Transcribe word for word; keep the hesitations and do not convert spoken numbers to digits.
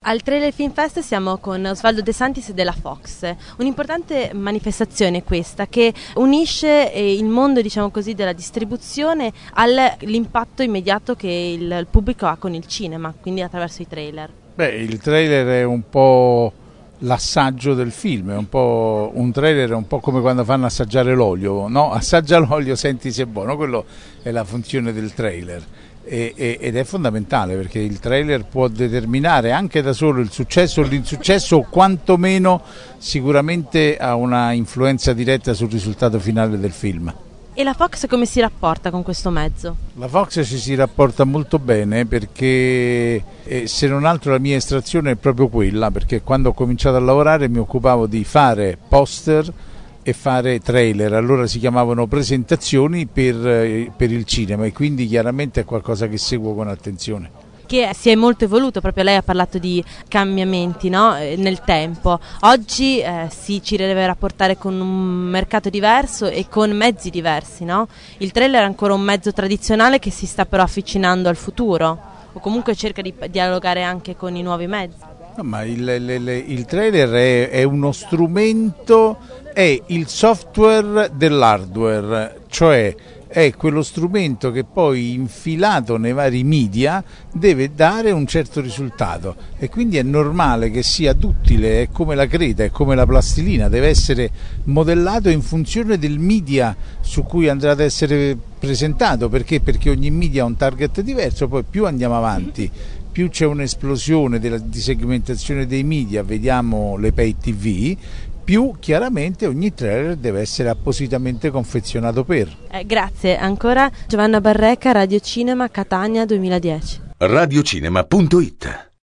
Al Trailer Film Fest siamo con Osvaldo De Santis della Fox, un'importante manifestazione questa che unisce il mondo, diciamo così, della distribuzione all'impatto immediato che il pubblico ha con il cinema, quindi attraverso i trailer. Beh, il trailer è un po' l'assaggio del film, è un po' un trailer è un po' come quando fanno assaggiare l'olio, no? Assaggia l'olio, senti se è buono, quello è la funzione del trailer. Ed è fondamentale perché il trailer può determinare anche da solo il successo o l'insuccesso, o quantomeno sicuramente ha una influenza diretta sul risultato finale del film. E la Fox come si rapporta con questo mezzo? La Fox ci si rapporta molto bene perché eh, se non altro la mia estrazione è proprio quella, perché quando ho cominciato a lavorare mi occupavo di fare poster e fare trailer, allora si chiamavano presentazioni per, per il cinema, e quindi chiaramente è qualcosa che seguo con attenzione. Che si è molto evoluto, proprio lei ha parlato di cambiamenti, no? Nel tempo. Oggi eh, si ci deve rapportare con un mercato diverso e con mezzi diversi, no? Il trailer è ancora un mezzo tradizionale che si sta però avvicinando al futuro, o comunque cerca di dialogare anche con i nuovi mezzi. No, ma il, il, il trailer è, è uno strumento, è il software dell'hardware, cioè è quello strumento che poi infilato nei vari media deve dare un certo risultato, e quindi è normale che sia duttile, è come la creta, è come la plastilina, deve essere modellato in funzione del media su cui andrà ad essere presentato. Perché? Perché ogni media ha un target diverso, poi più andiamo avanti, più c'è un'esplosione della disegmentazione dei media, vediamo le pay tv, più chiaramente ogni trailer deve essere appositamente confezionato per. Eh, grazie, ancora Giovanna Barreca, Radio Cinema, Catania duemiladieci. radiocinema punto it